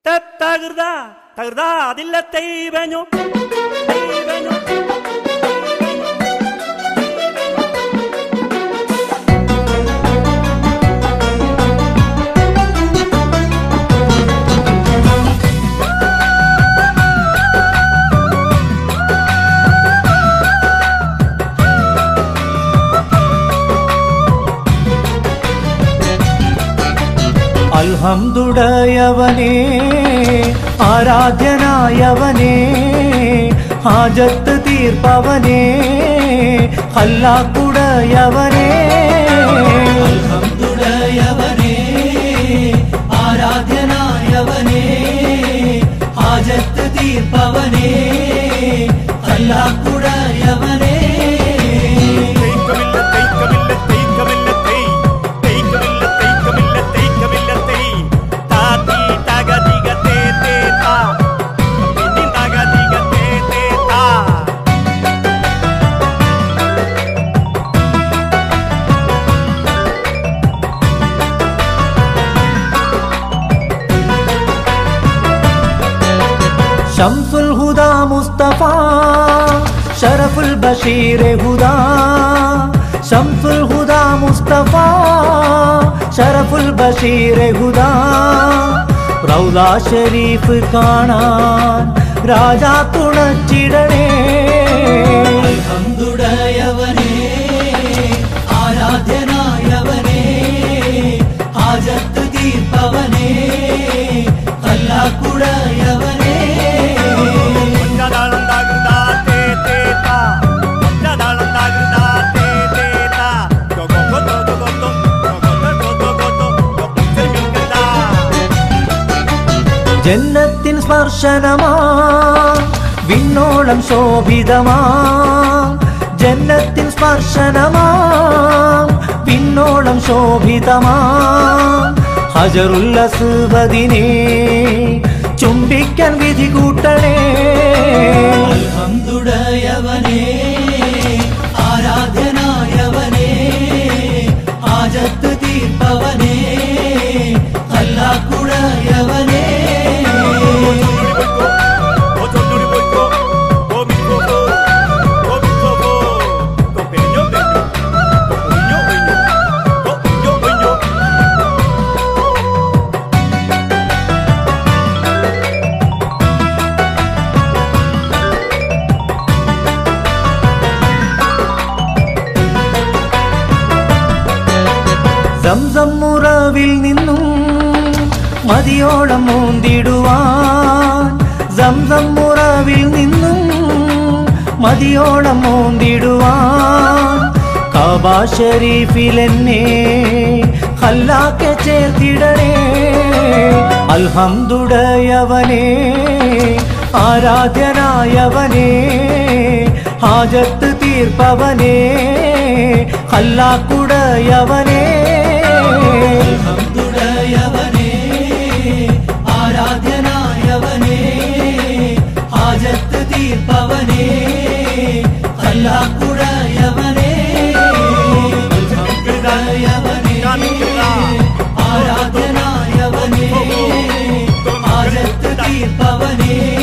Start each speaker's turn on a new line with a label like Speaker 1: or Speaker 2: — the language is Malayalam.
Speaker 1: തകൃതാ അതില്ല തൈവഞ്ഞു
Speaker 2: അൽഹംദുടയവനേ ആരാധ്യനായവനേ ഹാജത്ത് തീർപ്പവനേ ഖല്ലാഖുടയവനേ അൽഹംദുടയവനേ ആരാധ്യനായവനേ ഹാജത്ത് തീർപ്പവനേ ഖല്ലാഖുടയവനേ शम्सुल हुदा मुस्तफा शरफुल बशीर हुदा शम्सुल हुदा मुस्तफा शरफुल बशीर हुदा रौला शरीफ കാണാൻ രാജാ തുണച്ചിടണേ അൽഹംദുടയവനേ ആരാധ്യനായവനേ ഹാജത്ത് തീർപ്പവനേ ഖല്ലാഖുടയവനേ ജന്നത്തിൻ സ്പർശനമാ വിണ്ണോളം ശോഭിതമാ ജന്നത്തിൻ സ്പർശനമാ വിണ്ണോളം ശോഭിതമാ ഹജറുൽ അസ്വദിനെ ചുംബിക്കാൻ വിധി കൂട്ടണേ അൽഹംദുടയവനേ ആരാധ്യനായവനേ ഹാജത്ത് തീർപ്പവനേ ഖല്ലാഖുടയവനേ സംസം മുറവിൽ നിന്നും മതിയോളം മോന്തിടുവാൻ സംസം മുറവിൽ നിന്നും മതിയോളം മോന്തിടുവാൻ കഅബ ശരീഫിലെന്നെ ഖല്ലാഖെ ചേർത്തിടണേ അൽഹംദുടയവനേ ആരാധ്യനായവനേ ഹാജത്ത് തീർപ്പവനേ ഖല്ലാഖുടയവനേ അൽഹംദുടയവനേ ആരാധ്യനായവനേ ഹാജത്ത് തീർപ്പവനേ ഖല്ലാഖുടയവനേ അൽഹംദുടയവനേ ആരാധ്യനായവനേ ഹാജത്ത് തീർപ്പവനേ